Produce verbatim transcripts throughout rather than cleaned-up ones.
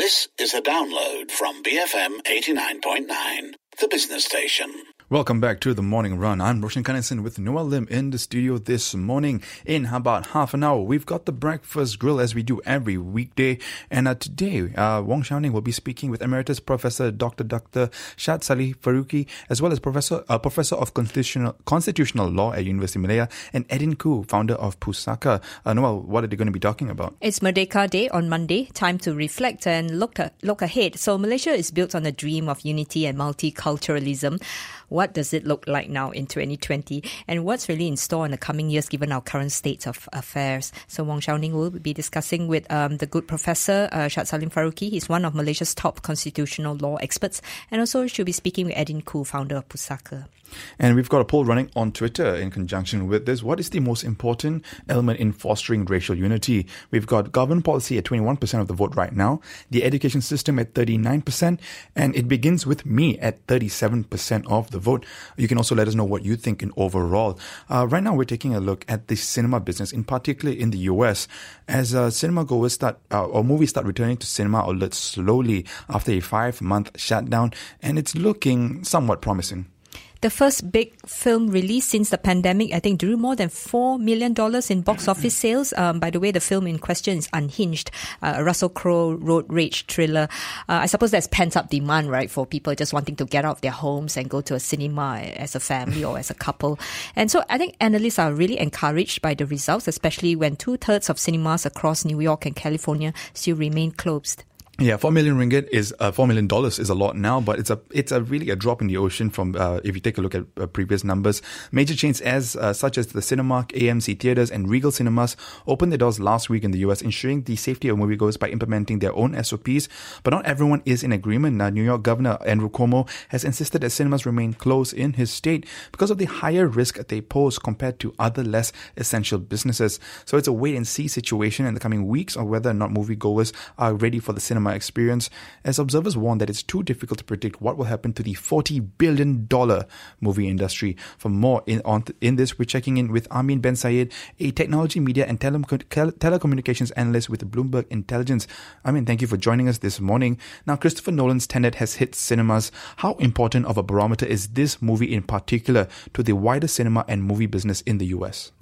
This is a download from B F M eighty-nine point nine, the business station. Welcome back to The Morning Run. I'm Roshan Kanesan with Noel Lim in the studio this morning. In about half an hour, we've got the Breakfast Grill as we do every weekday. And uh, today, uh, Wong Xiaoning will be speaking with Emeritus Professor Doctor Doctor Shad Salih Faruqi, as well as Professor uh, Professor of Constitutional Constitutional Law at University of Malaya, and Edin Khoo, founder of Pusaka. Uh, Noel, what are they going to be talking about? It's Merdeka Day on Monday. Time to reflect and look, a, look ahead. So Malaysia is built on a dream of unity and multiculturalism. What does it look like now in twenty twenty? And what's really in store in the coming years given our current state of affairs? So Wong Xiaoning will be discussing with um, the good professor, uh, Shad Salih Faruqi. He's one of Malaysia's top constitutional law experts. And also she'll be speaking with Edin Khoo, founder of Pusaka. And we've got a poll running on Twitter in conjunction with this. What is the most important element in fostering racial unity? We've got government policy at twenty-one percent of the vote right now, the education system at thirty-nine percent, and it begins with me at thirty-seven percent of the vote. You can also let us know what you think in overall. Uh, right now, we're taking a look at the cinema business, in particular in the U S, as uh, cinema goers start, uh, or movies start returning to cinema outlets slowly after a five-month shutdown, and it's looking somewhat promising. The first big film release since the pandemic, I think, drew more than four million dollars in box office sales. Um, by the way, the film in question is Unhinged, uh, a Russell Crowe road rage thriller. Uh, I suppose there's pent-up demand, right, for people just wanting to get out of their homes and go to a cinema as a family or as a couple. And so I think analysts are really encouraged by the results, especially when two-thirds of cinemas across New York and California still remain closed. Yeah, four million ringgit is uh, four million dollars is a lot now, but it's a it's a really a drop in the ocean from uh, if you take a look at uh, previous numbers. Major chains as uh, such as the Cinemark, A M C Theatres, and Regal Cinemas opened their doors last week in the U S, ensuring the safety of moviegoers by implementing their own S O Ps. But not everyone is in agreement. Now, New York Governor Andrew Cuomo has insisted that cinemas remain closed in his state because of the higher risk they pose compared to other less essential businesses. So it's a wait and see situation in the coming weeks on whether or not moviegoers are ready for the cinema experience, as observers warn that it's too difficult to predict what will happen to the forty billion dollars movie industry. For more in on in this, we're checking in with Amin Ben Sayed, a technology, media and tele- telecommunications analyst with Bloomberg Intelligence. Amin, thank you for joining us this morning. Now, Christopher Nolan's Tenet has hit cinemas. How important of a barometer is this movie in particular to the wider cinema and movie business in the U S?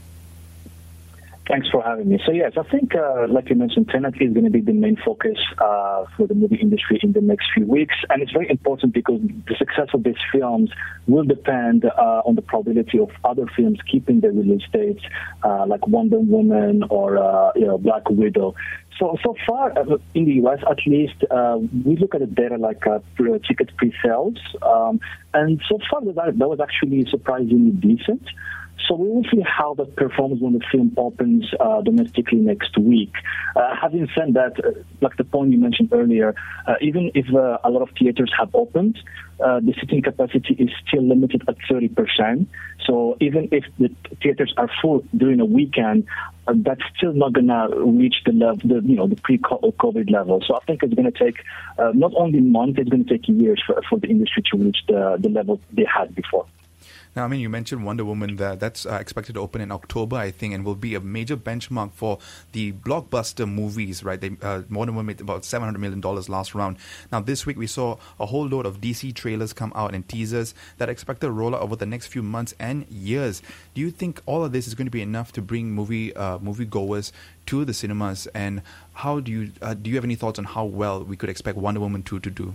Thanks for having me. So yes, I think, uh, like you mentioned, Tenet is going to be the main focus uh, for the movie industry in the next few weeks. And it's very important because the success of these films will depend uh, on the probability of other films keeping their release dates, uh, like Wonder Woman or uh, you know, Black Widow. So, so far uh, in the U S, at least, uh, we look at the data like uh, pre- ticket pre-sales. Um, and so far, that, that was actually surprisingly decent. So we will see how that performs when the film opens uh, domestically next week. Uh, having said that, uh, like the point you mentioned earlier, uh, even if uh, a lot of theaters have opened, uh, the seating capacity is still limited at thirty percent. So even if the theaters are full during a weekend, uh, that's still not going to reach the level, the, you know, the pre-COVID level. So I think it's going to take uh, not only months, it's going to take years for, for the industry to reach the, the level they had before. Now, I mean, you mentioned Wonder Woman there. That's uh, expected to open in October, I think, and will be a major benchmark for the blockbuster movies, right? They, uh, Wonder Woman made about seven hundred million dollars last round. Now, this week we saw a whole load of D C trailers come out and teasers that are expected to roll out over the next few months and years. Do you think all of this is going to be enough to bring movie uh, movie goers to the cinemas? And how do you uh, do you have any thoughts on how well we could expect Wonder Woman two to do?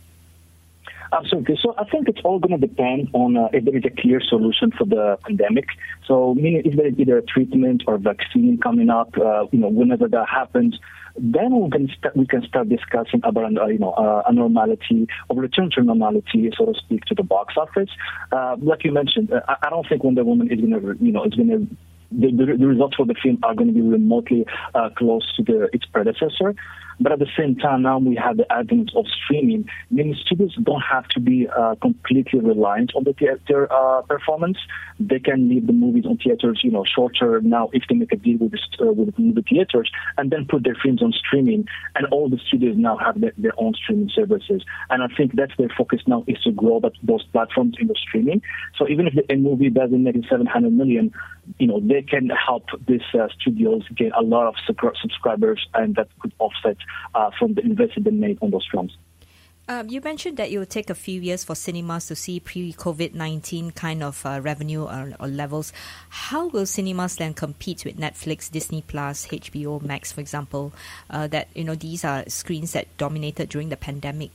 Absolutely. So I think it's all going to depend on uh, if there is a clear solution for the pandemic. So meaning if there is either a treatment or vaccine coming up, uh, you know, whenever that happens, then we can st- we can start discussing about uh, you know uh, a normality or return to normality, so to speak, to the box office. Uh, like you mentioned, uh, I don't think Wonder Woman is going to you know is going to. The, the, the results for the film are going to be remotely uh, close to the, its predecessor. But at the same time, now we have the advent of streaming, meaning studios don't have to be uh, completely reliant on the theater uh, performance. They can leave the movies on theaters, you know, shorter now if they make a deal with the, uh, with the theaters, and then put their films on streaming. And all the studios now have their, their own streaming services. And I think that's their focus now, is to grow that, those platforms in the streaming. So even if the, a movie doesn't make seven hundred million, you know, they can help these uh, studios get a lot of sub- subscribers, and that could offset uh, from the investment they made on those films. Um, you mentioned that it will take a few years for cinemas to see pre-COVID nineteen kind of uh, revenue or, or levels. How will cinemas then compete with Netflix, Disney Plus, H B O Max, for example? Uh, that you know these are screens that dominated during the pandemic.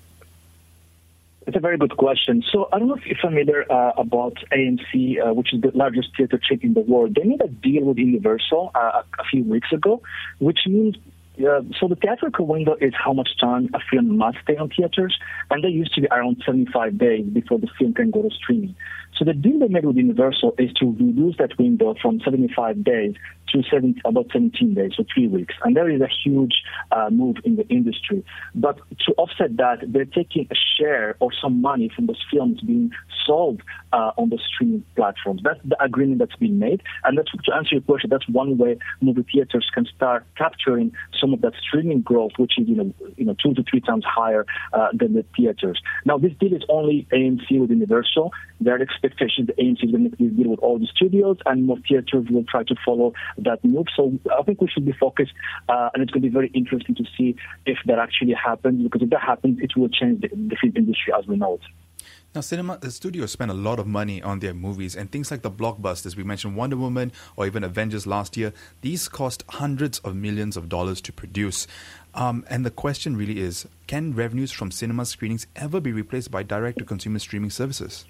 It's a very good question. So I don't know if you're familiar uh, about A M C, uh, which is the largest theater chain in the world. They made a deal with Universal uh, a few weeks ago, which means Uh, so the theatrical window is how much time a film must stay on theaters, and they used to be around seventy-five days before the film can go to streaming. So the deal they made with Universal is to reduce that window from seventy-five days to seventy, about seventeen days, so three weeks. And there is a huge uh, move in the industry. But to offset that, they're taking a share or some money from those films being sold uh, on the streaming platforms. That's the agreement that's been made. And that's, to answer your question, that's one way movie theaters can start capturing some of that streaming growth, which is you know, you know two to three times higher uh, than the theaters. Now, this deal is only A M C with Universal. There are expectations that A M C is going to make this deal with all the studios, and more theaters will try to follow that move. So I think we should be focused, uh, and it's going to be very interesting to see if that actually happens, because if that happens, it will change the, the film industry as we know it. Now, cinema the studios spend a lot of money on their movies, and things like the blockbusters, we mentioned Wonder Woman or even Avengers last year, these cost hundreds of millions of dollars to produce. Um, and the question really is, can revenues from cinema screenings ever be replaced by direct-to-consumer streaming services?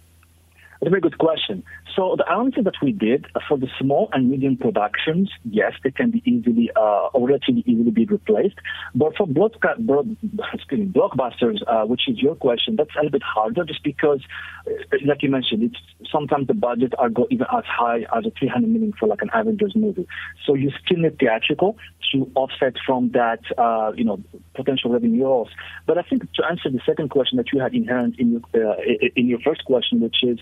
That's a very good question. So the analysis that we did uh, for the small and medium productions, yes, they can be easily, uh, or relatively easily be replaced. But for broadca- broad, excuse me, blockbusters, uh, which is your question, that's a little bit harder, just because, uh, like you mentioned, it's sometimes the budget are go even as high as a three hundred million for like an Avengers movie. So you still need theatrical to offset from that, uh, you know, potential revenue loss. But I think to answer the second question that you had inherent in your, uh, in your first question, which is,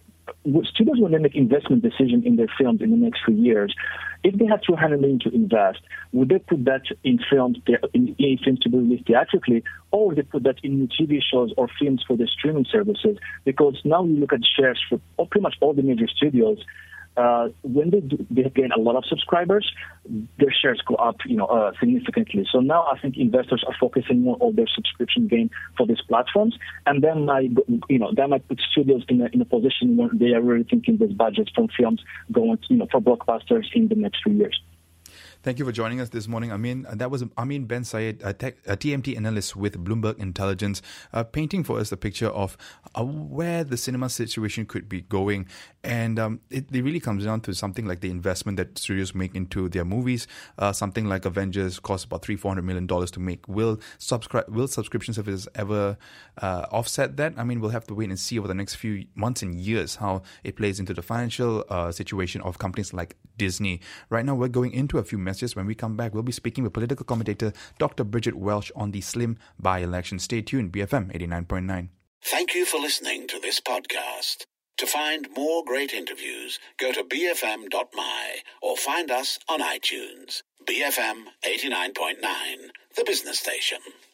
studios, when they make investment decision in their films in the next few years, if they have two hundred million to invest, would they put that in films, in, in films to be released theatrically, or would they put that in new T V shows or films for the streaming services? Because now you look at shares for pretty much all the major studios. Uh, when they, do, they gain a lot of subscribers, their shares go up, you know, uh, significantly. So now I think investors are focusing more on their subscription gain for these platforms, and then might, you know, that might put studios in a, in a position where they are really thinking these budgets from films going, you know, for blockbusters in the next few years. Thank you for joining us this morning, Amin. Uh, that was Amin Ben Sayed, a, tech, a T M T analyst with Bloomberg Intelligence, uh, painting for us the picture of uh, where the cinema situation could be going. And um, it, it really comes down to something like the investment that studios make into their movies. Uh, something like Avengers costs about three, four hundred million dollars to make. Will subscri- will subscription services ever uh, offset that? I mean, we'll have to wait and see over the next few months and years how it plays into the financial uh, situation of companies like Disney. Right now, we're going into a few messages. When we come back, we'll be speaking with political commentator Doctor Bridget Welsh on the Slim by-election. Stay tuned, B F M eighty-nine point nine. Thank you for listening to this podcast. To find more great interviews, go to b f m dot m y or find us on iTunes. B F M eighty-nine point nine, the business station.